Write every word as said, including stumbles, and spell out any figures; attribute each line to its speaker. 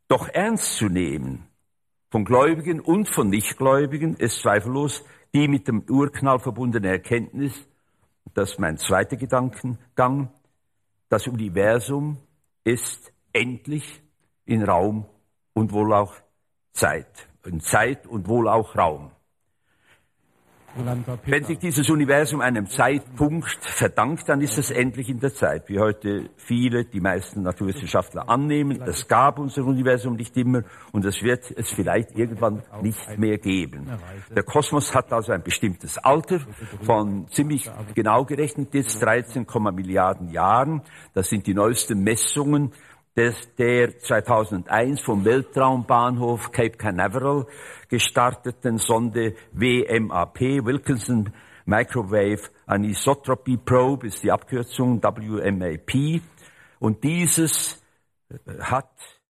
Speaker 1: Doch ernst zu nehmen von Gläubigen und von Nichtgläubigen ist zweifellos die mit dem Urknall verbundene Erkenntnis, das ist mein zweiter Gedankengang, das Universum ist endlich in Raum und wohl auch Zeit. In Zeit und wohl auch Raum. Wenn sich dieses Universum einem Zeitpunkt verdankt, dann ist es endlich in der Zeit, wie heute viele, die meisten Naturwissenschaftler annehmen. Es gab unser Universum nicht immer und es wird es vielleicht irgendwann nicht mehr geben. Der Kosmos hat also ein bestimmtes Alter von ziemlich genau gerechnet jetzt dreizehn Milliarden Jahren. Das sind die neuesten Messungen des, der zweitausendeins vom Weltraumbahnhof Cape Canaveral gestarteten Sonde W M A P, Wilkinson Microwave Anisotropy Probe ist die Abkürzung W M A P. Und dieses hat